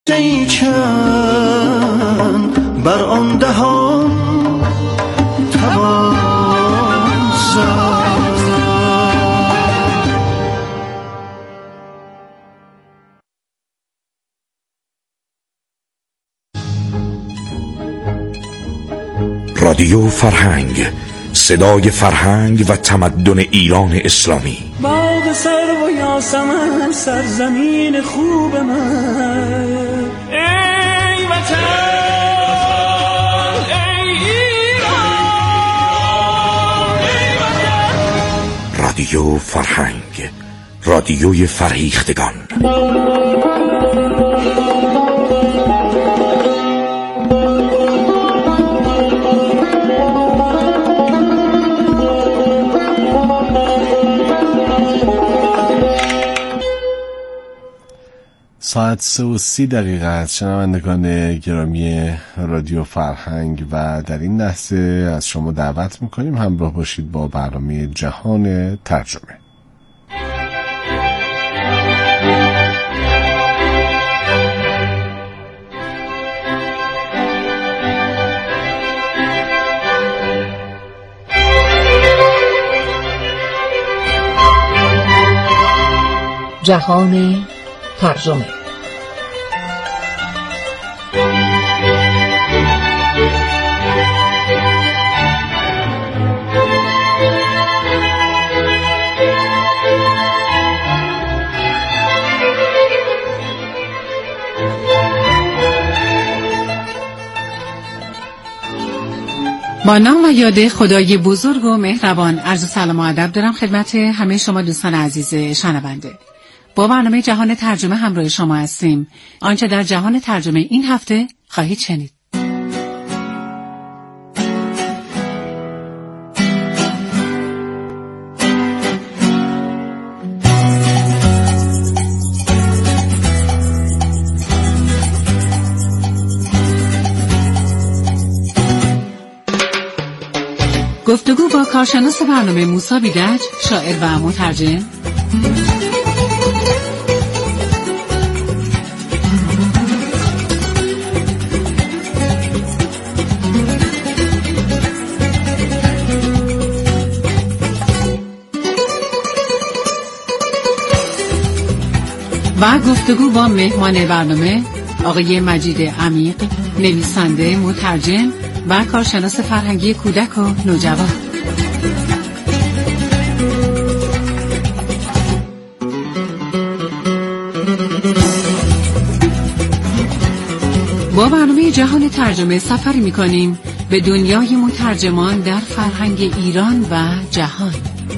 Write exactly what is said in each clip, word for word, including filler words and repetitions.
ای چند بر آن دهان توان زد. رادیو فرهنگ، صدای فرهنگ و تمدن ایران اسلامی. باغ سرو و یاسمن سرزمین خوب من، ای وطن ای ایران ای وطن. رادیو فرهنگ، رادیوی فرهیختگان. ساعت سه و سی دقیقه است. شنوندگان گرامی رادیو فرهنگ و در این لحظه از شما دعوت میکنیم همراه باشید با برنامه جهان ترجمه. جهان ترجمه. با نام و یاد خدای بزرگ و مهربان عرض سلام و ادب دارم خدمت همه شما دوستان عزیز شنونده. با برنامه جهان ترجمه همراه شما هستیم. آنچه در جهان ترجمه این هفته خواهید شنید: گفتگو با کارشناس برنامه موسی بیدج، شاعر و مترجم. و گفتگو با مهمان برنامه آقای مجید عمیق، نویسنده، مترجم و کارشناس فرهنگی کودک و نوجوان. با برنامه جهان ترجمه سفری می‌کنیم به دنیای مترجمان در فرهنگ ایران و جهان.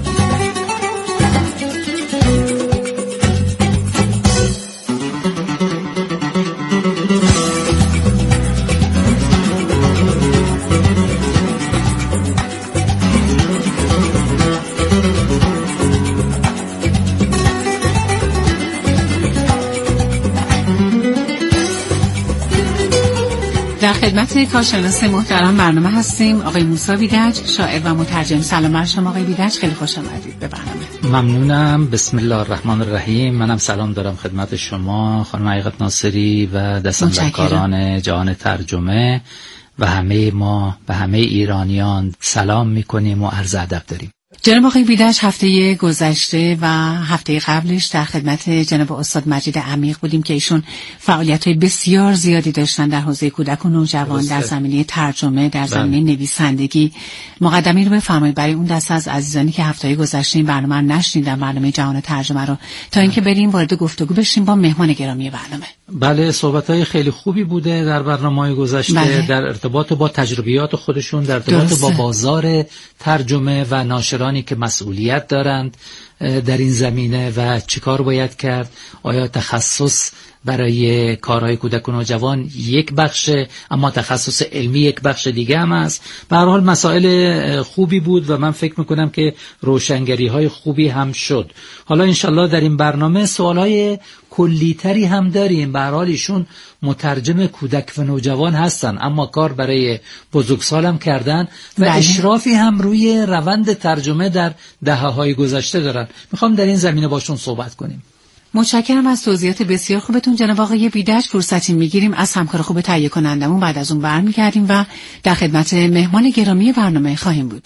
در خدمت کارشناس محترم برنامه هستیم آقای موسی بیدج، شاعر و مترجم. سلام بر شما آقای بیدج، خیلی خوش آمدید به برنامه. ممنونم. بسم الله الرحمن الرحیم. منم سلام دارم خدمت شما خانم حقیقت ناصری و دستاندرکاران جهان ترجمه و همه ما و همه ایرانیان سلام میکنیم و عرض ادب داریم. جناب آقای بیدج، هفته گذشته و هفته قبلش در خدمت جناب استاد مجید عمیق بودیم که ایشون فعالیت‌های بسیار زیادی داشتن در حوزه کودک و نوجوان، در زمینه ترجمه، در زمینه نویسندگی. مقدمی رو بفرمایید برای اون دسته از عزیزانی که هفته گذشته این برنامه رو نشنیدن، برنامه جهان ترجمه رو، تا اینکه بریم وارد گفتگو بشیم با مهمان گرامی برنامه. بله، صحبت‌های خیلی خوبی بوده در برنامه‌های گذشته. بله. در ارتباط با تجربیات خودشون، در ارتباط درسته. با بازار ترجمه و ناشرانی که مسئولیت دارند در این زمینه و چیکار باید کرد. آیا تخصص برای کارهای کودک و نوجوان یک بخشه، اما تخصص علمی یک بخش دیگه هم است. به هر حال مسائل خوبی بود و من فکر میکنم که روشنگری های خوبی هم شد. حالا انشالله در این برنامه سوالهای کلیتری هم داریم. به هر حال ایشون مترجم کودک و نوجوان هستن، اما کار برای بزرگسال هم کردن و بله. اشرافی هم روی روند ترجمه در دهه‌های گذشته دارن. میخوام در این زمینه باشون صحبت کنیم. متشکرم از توضیحات بسیار خوبتون جناب آقای بیدج. فرصتی میگیریم از همکار خوب تهیه کنندمون، بعد از اون برمیگردیم و در خدمت مهمان گرامی برنامه خواهیم بود.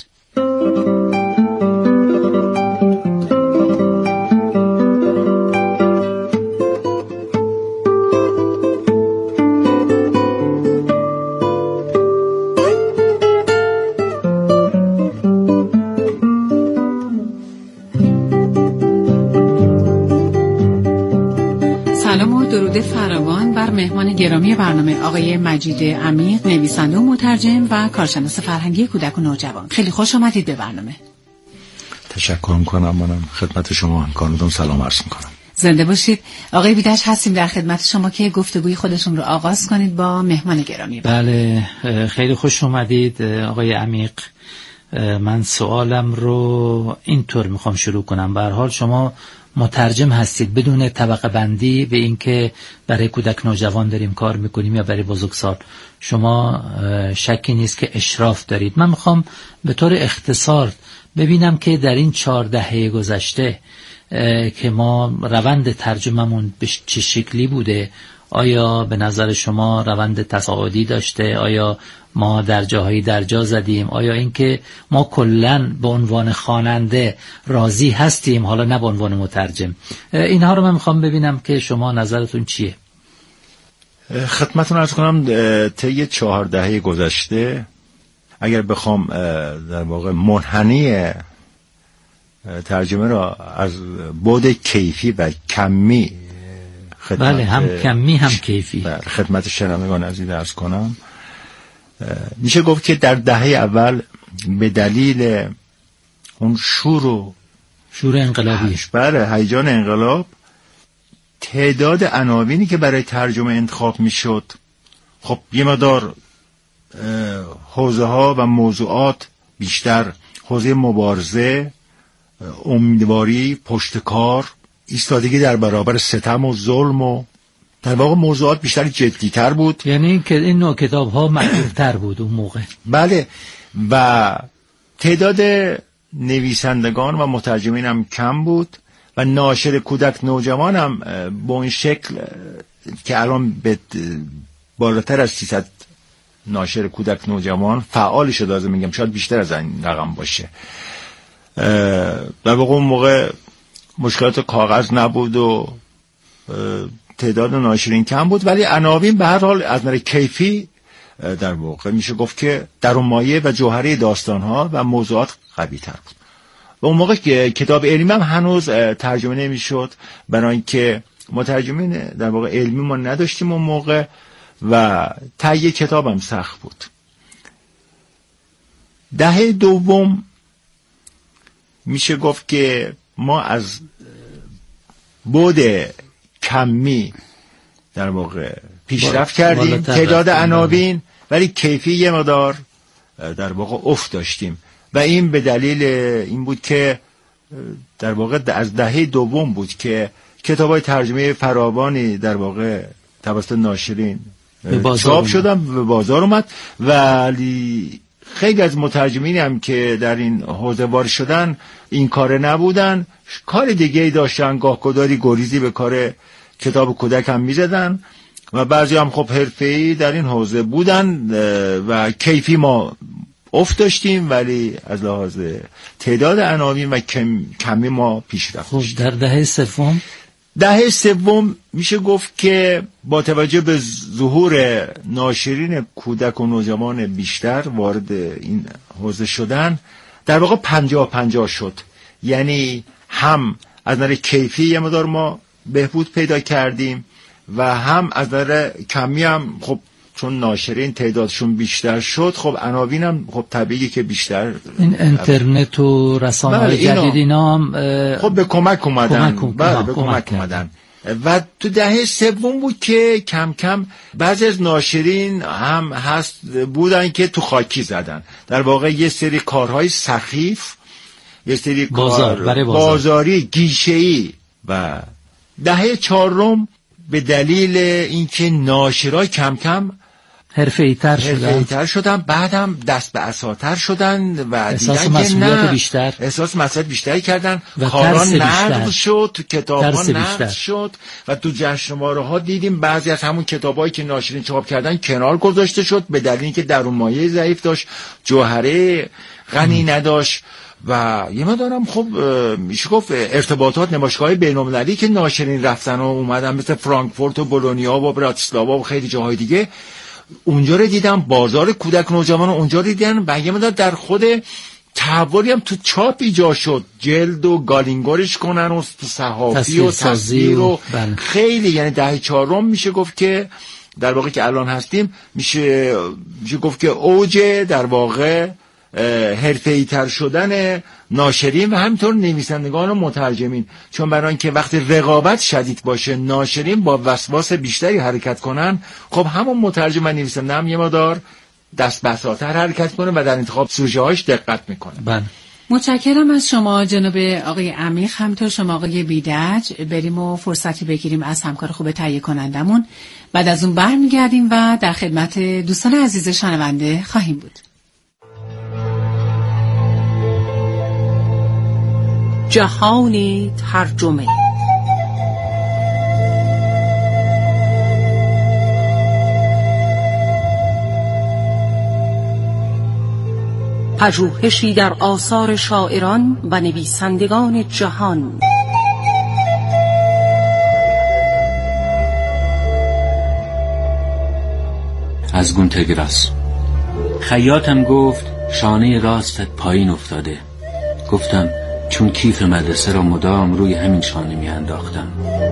فراوان بر مهمان گرامی برنامه آقای مجید عمیق، نویسنده و مترجم و کارشناس فرهنگی کودک و نوجوان. خیلی خوش آمدید به برنامه. تشکر میکنم. منم خدمت شما همکارانم سلام عرض میکنم. زنده باشید. آقای بیدج هستیم در خدمت شما که گفتگوی خودتون رو آغاز کنید با مهمان گرامی. بله، خیلی خوش اومدید آقای عمیق. من سوالم رو اینطور میخوام شروع کنم. به هر حال شما مترجم هستید، بدون طبقه بندی به این که برای کودک نوجوان داریم کار میکنیم یا برای بزرگسال، شما شکی نیست که اشراف دارید. من میخوام به طور اختصار ببینم که در این چهار دهه گذشته که ما روند ترجممون به چه شکلی بوده، آیا به نظر شما روند تصاعدی داشته؟ آیا ما در جاهایی در جا زدیم؟ آیا اینکه ما کلاً به عنوان خواننده راضی هستیم، حالا نه به عنوان مترجم؟ اینها رو من میخوام ببینم که شما نظرتون چیه. خدمتتون عرض کنم طی چهار دهه گذشته اگر بخوام در واقع منحنی ترجمه را از بعد کیفی و کمی بله هم کمی هم کیفی خدمت شنوندگان عزیز عرض کنم، میشه گفت که در دهه اول به دلیل اون شور و شور انقلابی، بله هیجان انقلاب، تعداد عناوینی که برای ترجمه انتخاب میشد خب یه مقدار حوزه ها و موضوعات بیشتر، حوزه مبارزه، امیدواری، پشتکار، ایستادگی در برابر ستم و ظلم و در واقع موضوعات بیشتر جدی‌تر بود. یعنی که این نوع کتاب ها محبوب‌تر بود اون موقع. بله، و تعداد نویسندگان و مترجمین هم کم بود و ناشر کودک نوجوان هم با این شکل که الان به بالاتر از سیصد ناشر کودک نوجوان فعال شده، لازم میگم شاید بیشتر از این رقم باشه. در واقع اون موقع مشکلات کاغذ نبود و تعداد ناشرین کم بود، ولی عناوین به هر حال از نظر کیفی در واقع میشه گفت که درونمایه و جوهره داستان‌ها و موضوعات قوی‌تر بود. و اون موقع که کتاب علمی هم هنوز ترجمه نمیشد، برای اینکه مترجمین در واقع علمی ما نداشتیم اون موقع و تهیه کتاب هم سخت بود. دهه دوم میشه گفت که ما از بعد کمی در واقع پیشرفت کردیم، تعداد عناوین، ولی کیفی یه مقدار در واقع افت داشتیم و این به دلیل این بود که در واقع از دهه دوم بود که کتاب‌های ترجمه فراوانی در واقع توسط ناشرین چاپ شدن، به بازار اومد، ولی خیلی از مترجمین هم که در این حوزه وارد شدن این کار نبودن، کار دیگه ای داشتن، گاهگداری گریزی به کار کتاب کودک هم میزدن و بعضی هم خب حرفه‌ای در این حوزه بودن و کیفی ما افت داشتیم، ولی از لحاظ تعداد عناوین و کم، کمی ما پیشرفت داشتیم. خب در دهه سوم دهه سوم میشه گفت که با توجه به ظهور ناشرین کودک و نوجوان بیشتر وارد این حوزه شدن، در واقع پنجاه پنجاه شد. یعنی هم از نظر کیفی یه مقدار ما بهبود پیدا کردیم و هم از نظر کمی هم خب چون ناشرین تعدادشون بیشتر شد، خب عناوین هم خب طبیعیه که بیشتر. این اینترنت و رسانه‌های جدید اینا هم خب به کمک اومدن. بله به کمک اومدن. و تو دهه سوم بود که کم کم بعضی از ناشرین هم هست بودن که تو خاکی زدن، در واقع یه سری کارهای سخیف، یه سری بازار، کار بازار. بازاری گیشه‌ای. و دهه چهارم به دلیل اینکه ناشرای کم کم حرفه‌ای‌تر شدن حرفه‌ای‌تر شدن بعدم دست به عصاتر شدن و احساس دیدن که نه بیشتر احساس مسئولیت بیشتری کردن، کاران نقد شد، تو کتاب‌ها نقد بیشتر. شد و تو جشنواره‌ها دیدیم بعضی از همون کتابایی که ناشرین چاپ کردن کنار گذاشته شد به دلیل اینکه درون مایه ضعیف داشت، جوهره غنی نداشت. و یه مدارم خب میشه گفت ارتباطات نمایشگاه‌های بین‌المللی که ناشرین رفتن و اومدن مثل فرانکفورت و بولونیا و براتیسلاوا و خیلی جاهای دیگه، اونجا رو دیدم. بازار کودک نوجوان اونجا رو دیدن و یه مدار در خود تحولی هم تو چاپ ایجاد شد، جلد و گالینگورش کنن و تو صحافی و تصویر و بله. خیلی، یعنی دهه چهارم میشه گفت که در واقع که الان هستیم میشه میشه گفت که اوج در واقع حرفه‌ای تر شدن ناشرین و همینطور نویسندگان و مترجمین، چون برای اینکه وقتی رقابت شدید باشه ناشرین با وسواس بیشتری حرکت کنن، خب همون مترجم و نویسنده هم یه مقدار دست بساتر حرکت کنه و در انتخاب سوژه هاش دقت میکنه. بله. متشکرم از شما جناب آقای عمیق، همینطور شما آقای بیدج. بریم و فرصتی بگیریم از همکار خوب تهیه کنندمون، بعد از اون برمیگردیم و در خدمت دوستان عزیز شنونده خواهیم بود. جهان ترجمه. پژوهشی در آثار شاعران و نویسندگان جهان. از گونتگراس. خیاطم گفت شانه راستت پایین افتاده. گفتم چون کیف مدرسه را مدام روی همین شانه می انداختم.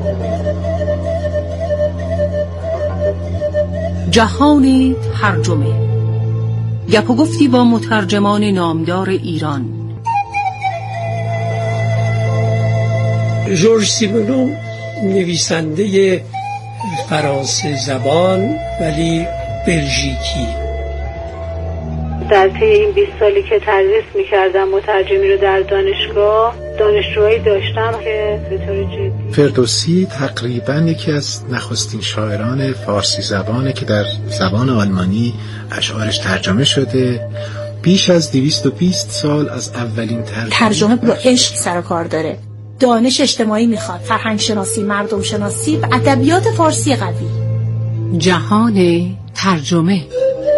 جهان ترجمه. گپ و گفتی با مترجمان نامدار ایران. ژورژ سیمونو نویسنده فرانسه زبان ولی بلژیکی. در طی این بیست سالی که تدریس می‌کردم مترجمی رو در دانشگاه، دانشجوهایی داشتم که به طور جدی. فردوسی تقریباً یکی از نخستین شاعران فارسی زبانه که در زبان آلمانی اشعارش ترجمه شده. بیش از دویست و بیست سال از اولین ترجمه. ترجمه با عشق سر و کار داره. دانش اجتماعی میخواد، فرهنگ شناسی، مردم شناسی و ادبیات فارسی قوی. جهان ترجمه.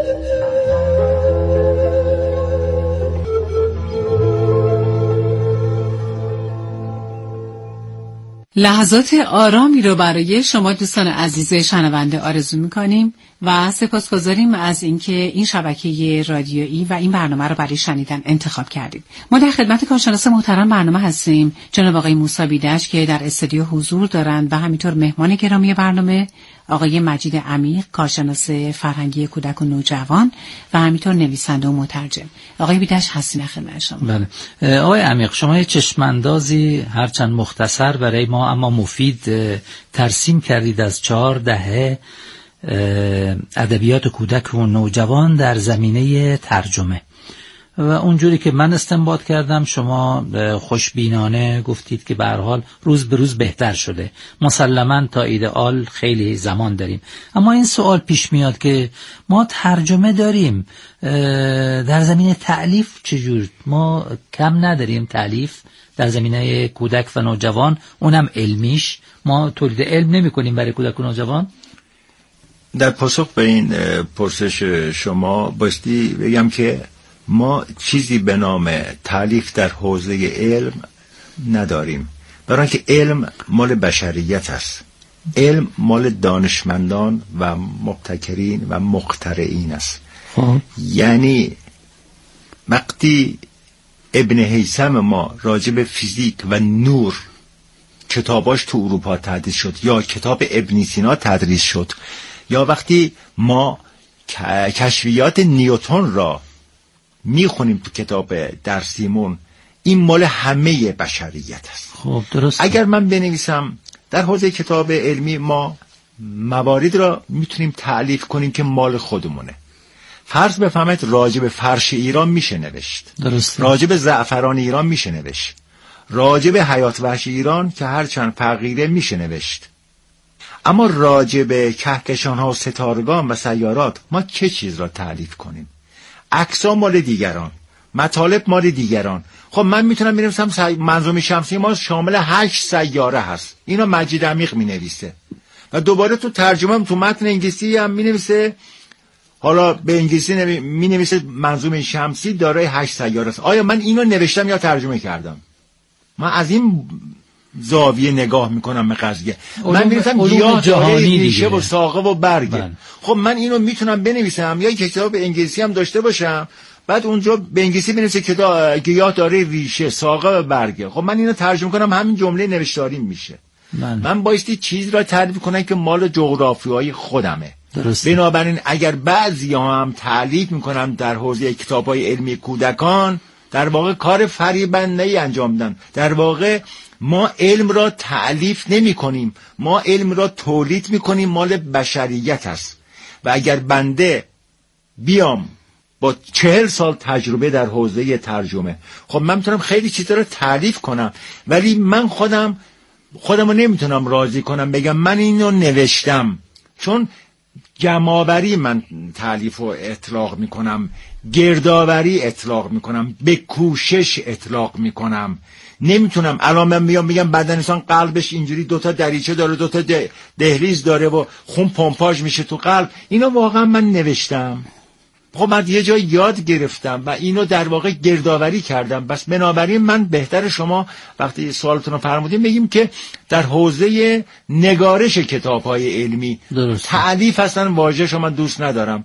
لحظات آرامی رو برای شما دوستان عزیز شنونده آرزو می‌کنیم و سپاسگزاریم از اینکه این شبکه رادیویی و این برنامه رو برای شنیدن انتخاب کردید. ما در خدمت کارشناس محترم برنامه هستیم جناب آقای موسی بیدج که در استودیو حضور دارند و همینطور مهمان گرامی برنامه آقای مجید عمیق، کارشناس فرهنگی کودک و نوجوان و همینطور نویسنده و مترجم. آقای بیدج هستین خدمت شما. بله. آقای عمیق، شما یه چشماندازی هرچند مختصر برای ما اما مفید ترسیم کردید از چهار دهه ادبیات کودک و نوجوان در زمینه ترجمه و اونجوری که من استنباط کردم شما خوشبینانه گفتید که به هر حال روز به روز بهتر شده. مسلماً تا ایدئال خیلی زمان داریم، اما این سوال پیش میاد که ما ترجمه داریم، در زمینه تألیف چجور؟ ما کم نداریم تألیف در زمینه کودک و نوجوان، اونم علمیش؟ ما تولید علم نمی کنیم برای کودک و نوجوان؟ در پاسخ به این پرسش شما باستی بگم که ما چیزی به نام تالیف در حوزه علم نداریم، برای اینکه علم مال بشریت است. علم مال دانشمندان و مبتکرین و مخترعین است. یعنی وقتی ابن هیثم ما راجب فیزیک و نور کتاباش تو اروپا تدریس شد، یا کتاب ابن سینا تدریس شد، یا وقتی ما کشفیات نیوتن را میخونیم تو کتاب درسیمون، این مال همه بشریت است. خب درست. اگر من بنویسم در حوزه کتاب علمی ما موارد را میتونیم تألیف کنیم که مال خودمونه. فرض بفهمید راجب فرش ایران میشه نوشت، درست. راجب زعفران ایران میشه نوشت، راجب حیات وحش ایران که هرچند فقیره میشه نوشت. اما راجع به کهکشان ها و ستارگان و سیارات ما چه چیز را تعریف کنیم؟ عکس‌ها مال دیگران، مطالب مال دیگران. خب من میتونم بنویسم سی... منظومه شمسی ما شامل هشت سیاره هست، اینا مجید عمیق مینویسه و دوباره تو ترجمه هم تو متن انگلیسی هم مینویسه، حالا به انگلیسی نمی... مینویسه منظومه شمسی دارای هشت سیاره است. آیا من اینو نوشتم یا ترجمه کردم؟ من از این زاویه نگاه میکنم به قضیه. من می‌نویسم گیاه داره ریشه و ساقه و برگه. خب من اینو میتونم بنویسم یا یک کتاب انگلیسی هم داشته باشم، بعد اونجا به انگلیسی بنویسه که گیاه داره ریشه، ساقه و برگه. خب من اینو ترجمه کنم، همین جمله نوشتاری میشه. من, من بایستی چیز را تعریف کنم که مال جغرافیایی خودمه. درسته. بنابراین اگر بعضی ها هم تعلیف میکنم در حوزه کتاب‌های علمی کودکان، در واقع کار فریبنده‌ای انجام میدن. در واقع ما علم را تعلیف نمی کنیم، ما علم را تولید می کنیم، مال بشریت است. و اگر بنده بیام با چهل سال تجربه در حوزه ترجمه، خب من میتونم خیلی چیزا رو تعلیف کنم، ولی من خودم خودم رو نمیتونم راضی کنم بگم من اینو نوشتم، چون جمع‌آوری من تعلیف و اطلاق میکنم، گردآوری اطلاق میکنم، به کوشش اطلاق میکنم. نمیتونم الان من میام میگم بدن انسان قلبش اینجوری دوتا دریچه داره، دوتا ده دهلیز داره و خون پمپاژ میشه تو قلب. اینو واقعا من نوشتم؟ خب من یه جای یاد گرفتم و اینو در واقع گردآوری کردم. بس بنابراین من بهتر شما وقتی سوالتون رو فرمودیم بگیم که در حوزه نگارش کتاب‌های علمی تعلیف اصلا واژه شما دوست ندارم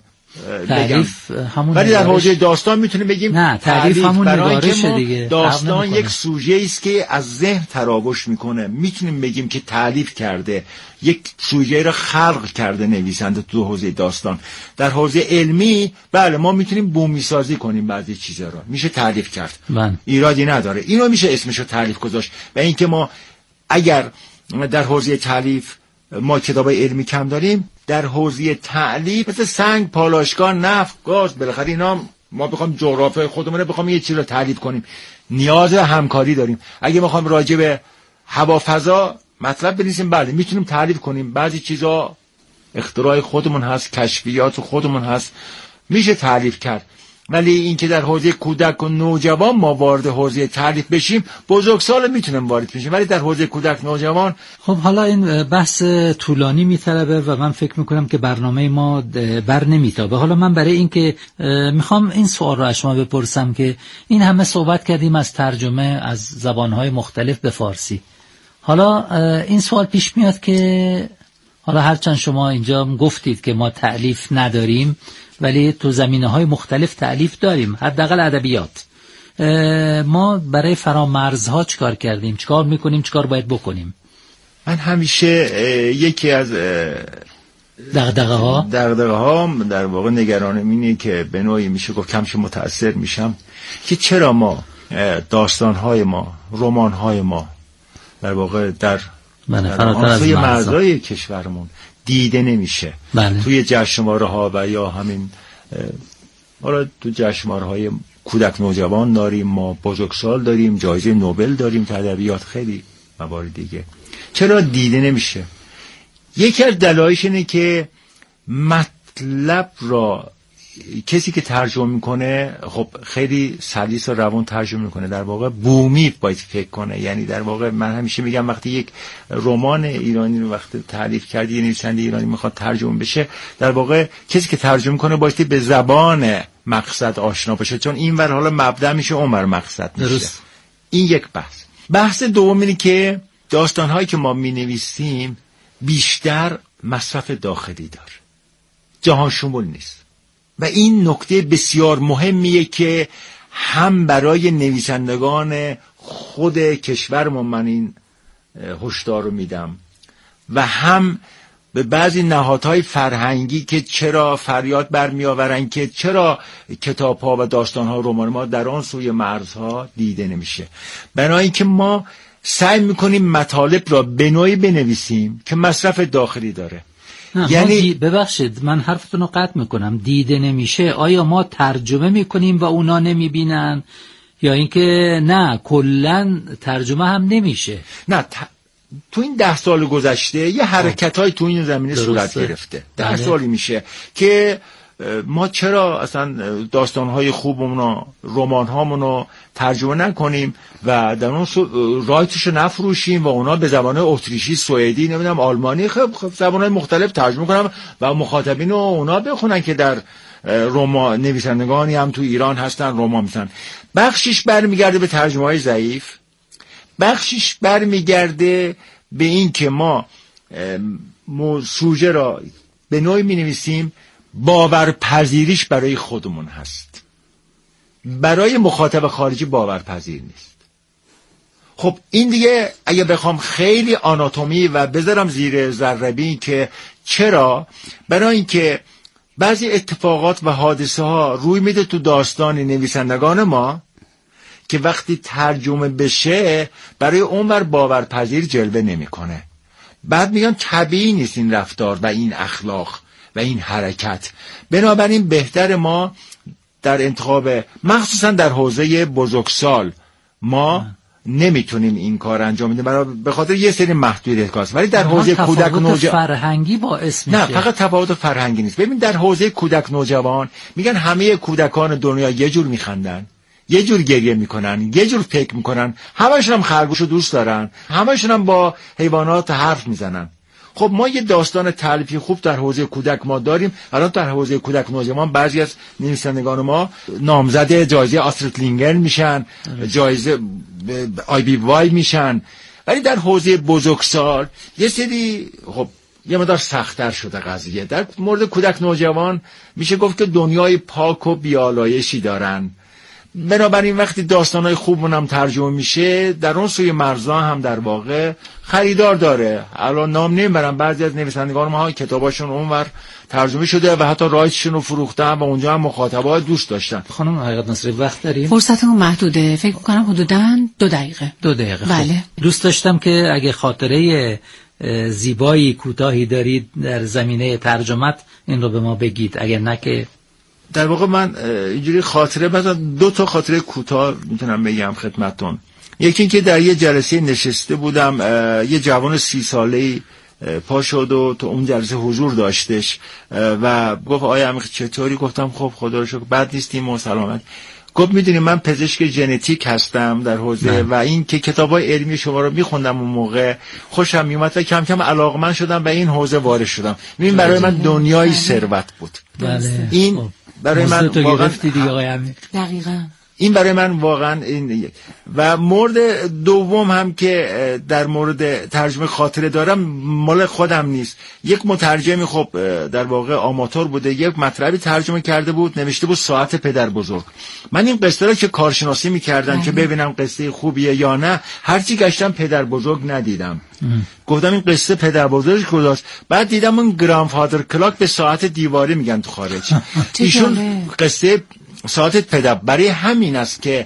تعریف همون، ولی در حوزه داستان میتونیم بگیم نه تعریف همون نگارشه دیگه. داستان یک سوژه است که از ذهن تراوش میکنه، میتونیم بگیم که تعریف کرده، یک سوژه را خلق کرده نویسنده تو حوزه داستان. در حوزه علمی بله ما میتونیم بومی سازی کنیم، بعضی چیزا رو میشه تعریف کرد، من. ایرادی نداره، اینو میشه اسمشو تعریف گذاشت. و اینکه ما اگر در حوزه تعریف ما کتابای علمی کم داریم، در حوزه تعلیف مثل سنگ، پالایشگاه، نفت، گاز، بالاخره اینا ما بخوام جغرافیای خودمون رو بخوام یه چیزی رو تعریف کنیم نیاز همکاری داریم. اگه بخوام راجع به هوافضا مطلب بنویسیم بله میتونیم تعریف کنیم، بعضی چیزا اختراع خودمون هست، کشفیات خودمون هست، میشه تعریف کرد. ولی اینکه در حوزه کودک و نوجوان ما وارد حوزه تعریف بشیم، بزرگسال میتونیم وارد بشیم، ولی در حوزه کودک نوجوان خب حالا این بحث طولانی میطلبه و من فکر میکنم که برنامه ما بر نمیتابه. حالا من برای اینکه میخوام این سوال رو از شما بپرسم که این همه صحبت کردیم از ترجمه از زبانهای مختلف به فارسی، حالا این سوال پیش میاد که حالا هرچند شما اینجا گفتید که ما تألیف نداریم ولی تو زمینه‌های مختلف تألیف داریم، حداقل ادبیات. ما برای فرامرزها چیکار کردیم، چیکار میکنیم، چیکار باید بکنیم؟ من همیشه یکی از دغدغه ها دغدغه ها در واقع نگرانم اینه که به نوعی میشه گفت کمش متأثر میشم که چرا ما داستان‌های ما، رمان‌های ما در واقع در آنسوی مرزهای کشورمون دیده نمیشه. بله. توی جشنواره ها و یا همین حالا تو جشنواره های کودک نوجوان داریم، ما بزرگسال داریم، جایزه نوبل داریم، ادبیات خیلی موارد دیگه. چرا دیده نمیشه؟ یکی از دلایلش اینه که مطلب را کسی که ترجمه میکنه خب خیلی سلیس و روان ترجمه میکنه، در واقع بومی باید فکر کنه. یعنی در واقع من همیشه میگم وقتی یک رمان ایرانی رو وقتی تعریف کردی یه نویسنده ایرانی میخواد ترجمه بشه، در واقع کسی که ترجمه کنه باید به زبان مقصد آشنا بشه، چون این ور حالا مبدأ میشه اون ور مقصد میشه. درست. این یک بحث. بحث دوم اینه که داستانهایی که ما مینویسیم بیشتر مصرف داخلی داره، جهان شمول نیست. و این نکته بسیار مهمیه که هم برای نویسندگان خود کشورمون من این هشدار رو میدم و هم به بعضی نهادهای فرهنگی که چرا فریاد برمی آورن که چرا کتاب‌ها و داستان‌ها و رمان ما در آن سوی مرزها دیده نمیشه. برای اینکه ما سعی میکنیم مطالب را به نوعی بنویسیم که مصرف داخلی داره. یعنی ببخشید من حرفتون رو قطع میکنم، دیده نمیشه. آیا ما ترجمه میکنیم و اونا نمیبینن یا اینکه نه کلن ترجمه هم نمیشه؟ نه ت... تو این ده سال گذشته یه حرکت های تو این زمینه صورت گرفته. ده سالی میشه که ما چرا اصلا داستان‌های خوبمون و رمان‌هامون رو ترجمه نکنیم و در اون رایتش رو نفروشیم و اونا به زبان اتریشی، سوئدی، نمیدونم آلمانی، خب خب زبان‌های مختلف ترجمه کنم و مخاطبین رو اونا بخونن که در رمان نویسندگانی هم تو ایران هستن رمان می‌نویسن. بخشش برمیگرده به ترجمه‌های ضعیف، بخشش برمیگرده به این که ما سوژه را به نوعی می‌نویسیم باورپذیریش برای خودمون هست، برای مخاطب خارجی باورپذیر نیست. خب این دیگه اگه بخوام خیلی آناتومی و بذارم زیر ذره‌بین که چرا، برای اینکه بعضی اتفاقات و حادثه ها روی میده تو داستان نویسندگان ما که وقتی ترجمه بشه برای اونور باورپذیر جلوه نمیکنه. بعد میگن طبیعی نیست این رفتار و این اخلاق و این حرکت. بنابراین بهتر ما در انتخاب، مخصوصا در حوزه بزرگسال، ما نمیتونیم این کار انجام بدیم به خاطر یه سری محدودیت هست، ولی در حوزه کودک نوجوان فرهنگی باعث میشه. نه فقط تفاوت فرهنگی نیست. ببین در حوزه کودک نوجوان میگن همه کودکان دنیا یه جور میخندن، یه جور گریه میکنن، یه جور فکر میکنن، همشون هم خرگوشو دوست دارن، همشون هم با حیوانات حرف میزنن. خب ما یه داستان تألیفی خوب در حوزه کودک ما داریم. الان در حوزه کودک نوجوان بعضی از نویسندگان ما نامزد جایزه آسترید لینگرن میشن، جایزه آی بی وای میشن. ولی در حوزه بزرگسال یه سری خب یه مقدار سخت‌تر شده قضیه. در مورد کودک نوجوان میشه گفت که دنیای پاک و بیالایشی دارن. بنابراین وقتی داستانای خوبمون هم ترجمه میشه در اون سوی مرزا هم در واقع خریدار داره. الان نام نمیبرم، بعضی از نویسندگان ما کتاباشون اونور ترجمه شده و حتی رایتشون رو فروختن و اونجا هم مخاطبا دوست داشتن. خانم حقیقت نصری وقت داریم؟ فرصتمون محدوده، فکر می‌کنم حدوداً دو دقیقه. دو دقیقه. بله. خب. دوست داشتم که اگه خاطره زیبایی کوتاهی دارید در زمینه ترجمت این رو به ما بگید، اگر نه که در واقع من اینجوری خاطره مثلا دو تا خاطره کوتاه میتونم بگم خدمتتون. یکی این که در یه جلسه نشسته بودم، یه جوان سی ساله‌ای پا شد و تو اون جلسه حضور داشتش و گفت آیا عمیق چطوری؟ گفتم خب خدا رو شکر بد نیستیم و سلامت. گفت میدونی من پزشک ژنتیک هستم در حوزه و این که کتابای علمی شما رو میخوندم اون موقع خوشم میومد و کم کم علاقمند شدم و این حوزه وارد شدم. این برای من دنیای ثروت بود. بله. این برای من واقعا دقیقاً این برای من واقعا این. و مورد دوم هم که در مورد ترجمه خاطره دارم مال خودم نیست. یک مترجمی خب در واقع آماتور بوده، یک مطلبی ترجمه کرده بود، نوشته بود ساعت پدر بزرگ. من این قصه را که کارشناسی می‌کردم که ببینم قصه خوبیه یا نه، هرچی گشتم پدر بزرگ ندیدم. ام. گفتم این قصه پدر بزرگ کجاست؟ بعد دیدم اون گرandفادر کلاک به ساعت دیواری میگن تو خارج. ایشون قصه ساعت پدر برای همین است که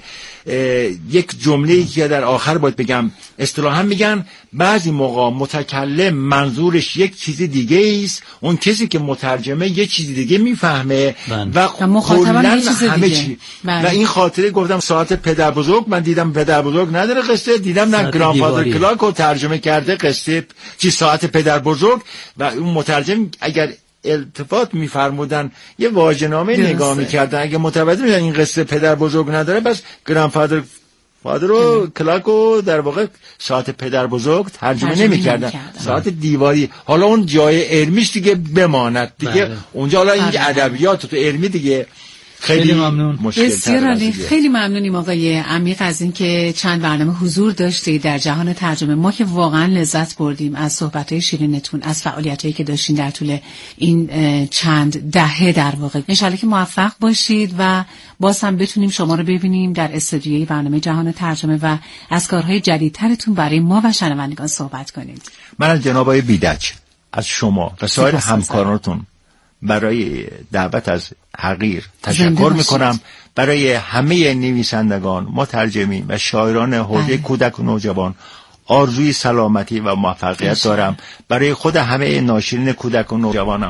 یک جمله‌ای که در آخر باید بگم، اصطلاحاً میگن بعضی موقع متکلم منظورش یک چیز دیگه است، اون کسی که مترجمه یک چیز دیگه میفهمه و کلاً همه چی. و این خاطره گفتم ساعت پدر بزرگ، من دیدم پدر بزرگ نداره قصه، دیدم نه گرandفادر کلاک رو ترجمه کرده قصه چی ساعت پدر بزرگ و اون مترجم اگر التفات می‌فرمودن یه واژه‌نامه نگاه می‌کردن، اگه متوجه می‌شدن این قصه پدر بزرگ نداره بس گرandفادر فادر و کلاکو در واقع ساعت پدر بزرگ ترجمه نمی‌کردن، ساعت دیواری. حالا اون جای علمیش دیگه بماند دیگه بله. اونجا حالا این ادبیات تو علمی دیگه خیلی, خیلی ممنون. بسیار عالی. خیلی ممنونیم آقای عمیق از این که چند برنامه حضور داشتید در جهان ترجمه. ما که واقعا لذت بردیم از صحبت‌های شیرینتون، از فعالیتایی که داشتین در طول این چند دهه در واقع. ان شاءالله که موفق باشید و باز هم بتونیم شما رو ببینیم در استودیوی برنامه جهان ترجمه و از کارهای جدیدترتون برای ما و شنوندگان صحبت کنید. من از جناب آقای بیدج، از شما و سایر همکارانتون برای دعوت از حقیر تشکر میکنم. برای همه نویسندگان، مترجمین و شاعران حوزه کودک و نوجوان آرزوی سلامتی و موفقیت دارم. برای خود همه ناشرین کودک و نوجوانم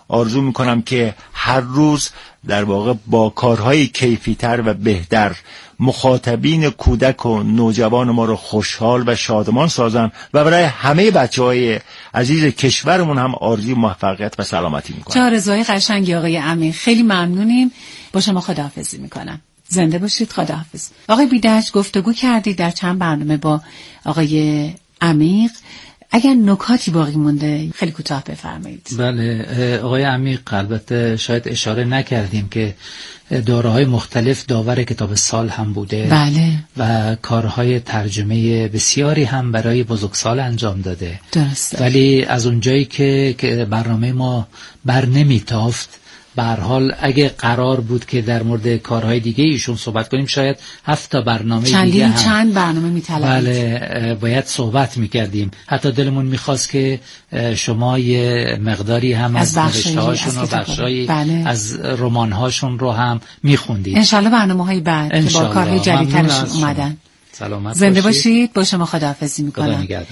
آرزو میکنم که هر روز در واقع با کارهای کیفیتر و بهتر مخاطبین کودک و نوجوان ما رو خوشحال و شادمان سازم و برای همه بچهای عزیز کشورمون هم آرزوی موفقیت و سلامتی میکنم. چه آرزوهای قشنگی آقای امیر، خیلی ممنونیم. با شما خداحافظی میکنم. زنده باشید. خداحافظ. آقای بیدج، گفتگو کردید در چند برنامه با آقای عمیق. اگر نکاتی باقی مونده خیلی کوتاه بفرمایید. بله آقای عمیق، البته شاید اشاره نکردیم که دوره‌های مختلف داور کتاب سال هم بوده. بله. و کارهای ترجمه بسیاری هم برای بزرگسال انجام داده. درسته. ولی از اونجایی که برنامه ما بر نمیتافت، به هر حال اگه قرار بود که در مورد کارهای دیگه ایشون صحبت کنیم شاید هفت تا برنامه چندین دیگه هم چند برنامه میطلبید. بله باید صحبت میکردیم. حتی دلمون میخواست که شما یه مقداری هم از نوشته‌هاشون و بخشایی بله. از رمان‌هاشون رو هم میخوندید. انشالله برنامه‌های بعد که با کارهای جدیدترشون اومدن. سلامت زنده باشید. باشید. با شما خداحافظی میکنم. خدا نگهدار.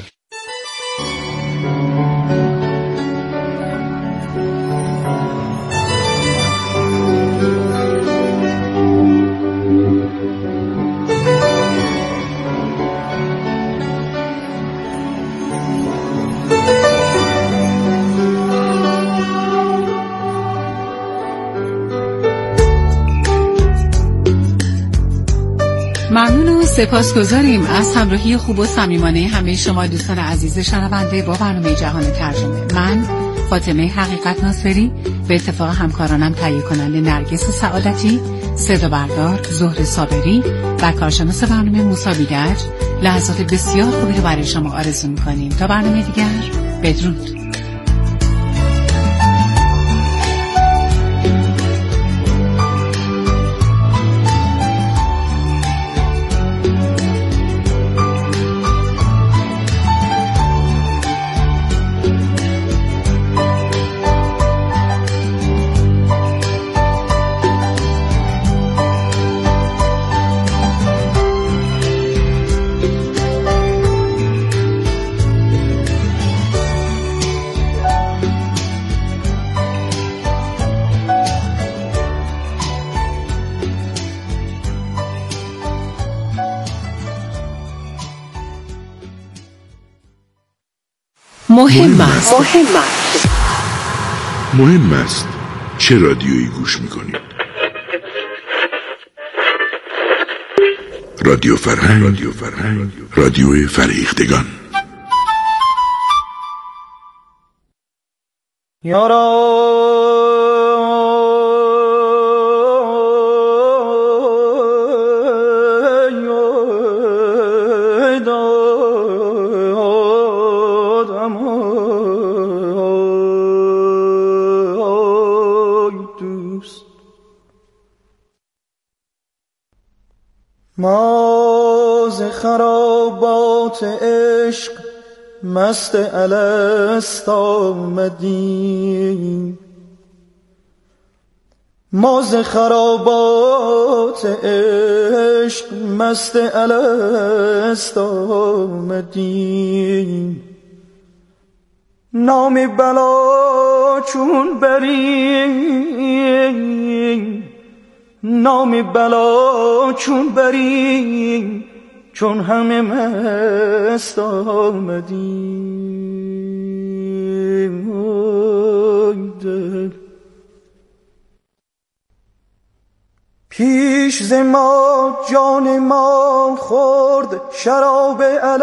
ممنون و سپاسگزاریم از همراهی خوب و صمیمانه همه شما دوستان عزیز شنونده با برنامه جهان ترجمه. من فاطمه حقیقت ناصری به اتفاق همکارانم تهیه کننده نرگس سعادتی، صدا بردار زهر صابری و کارشناس برنامه موسی بیدج لحظات بسیار خوبی رو برای شما آرزو می‌کنیم. تا برنامه دیگر، بدرود. مهم است. مهم است. مهم است چه رادیویی گوش میکنید؟ رادیو فرهنگ، رادیو فرهنگ، رادیو فرهیختگان. یارا ما ز خرابات عشق مست الست آمدیم، ما ز خرابات عشق مست الست آمدیم. نام بلا چون بریم، نام بلا چون بریم، چون همه مست آمدیم. اوی دل پیش ز ما جان ما خورد شراب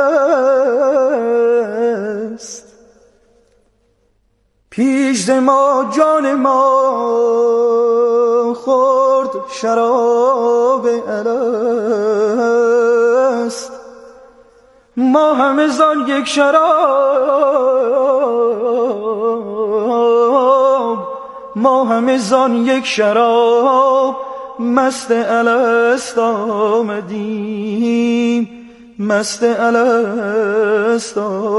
الست، پیش ز ما جان ما خورد شراب الست. ما همه زان یک شراب، ما همه زان یک شراب مست الست آمدیم، مست الست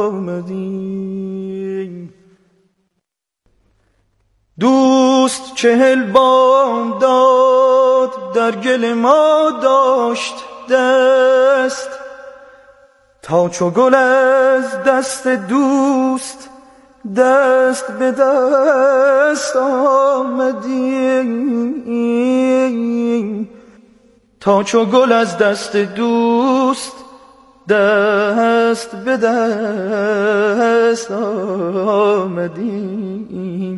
آمدیم. دوست چهل بام داد در گل ما داشت دست، تا چو گل از دست دوست دست به دست آمدیم تا چو گل از دست دوست دست به دست آمدیم.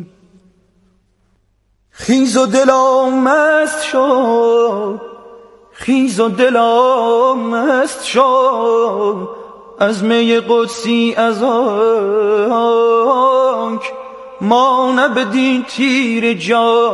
خیز و دلا مست شو، خیز و دلا مست شو از می قدسی از آنک ما نبدیم تیر جان